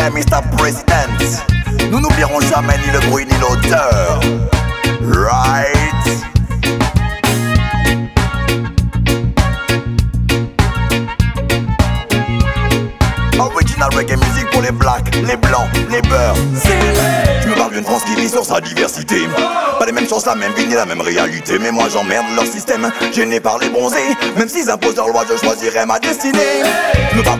Hey Mr. President, nous n'oublierons jamais ni le bruit ni l'odeur. Right? Original reggae music pour les blacks, les blancs, les beurs. Tu me parles d'une France qui vit sur sa diversité. Pas les mêmes chances, la même vie ni la même réalité. Mais moi j'emmerde leur système, gêné par les bronzés. Même s'ils imposent leur loi, je choisirai ma destinée.